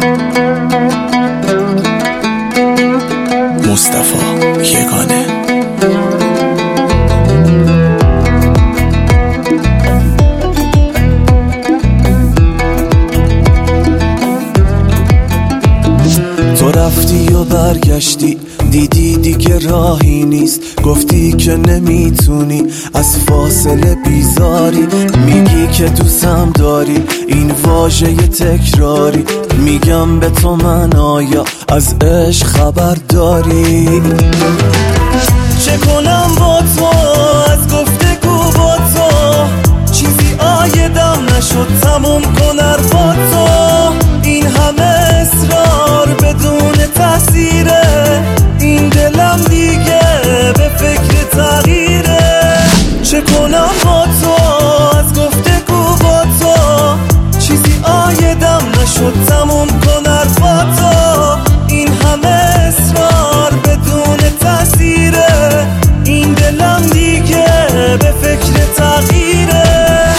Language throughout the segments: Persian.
مصطفی یگانه. تو رفتی و برگشتی، دیدی دیگه راهی نیست، گفتی که نمیتونی از فاصله بیزاری، میگی که دوستم داری، این واژه تکراری، میگم به تو من آیا از عشق خبر داری؟ چه کنم با تو از گفتگو با تو، چیزی آیدم نشد تموم کن حرفا تو، این همه اصرار بدون تأثیره، این دلم دیگه به فکر تغییره. چه کنم با تو از گفتگو با تو، چیزی آیدم نشد تموم کن حرفا تو، این همه اصرار بدون تأثیره، این دلم دیگه به فکر تغییره.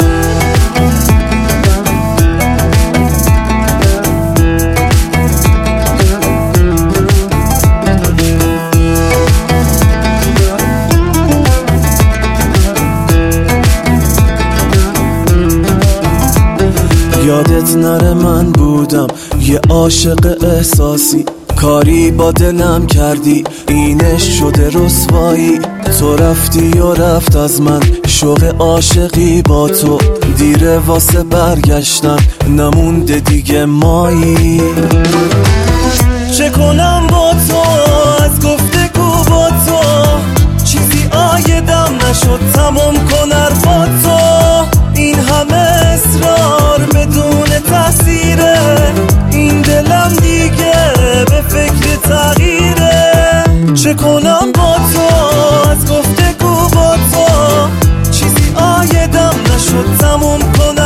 یادت نره من بودم یه عاشق احساسی، کاری با دلم کردی اینش شده رسوایی، تو رفتی و رفت از من شوق عاشقی با تو، دیره واسه برگشتن نمونده دیگه مایی. چه کنم با تو از گفتگو با تو، چیزی آیدم نشد تمام کن حرفا تو، این همه اصرار بدون تأثیره، این دلم دیگه به فکر تغییره. چه کنم با تو از گفتگو با تو، چیزی آیدم نشد تموم کن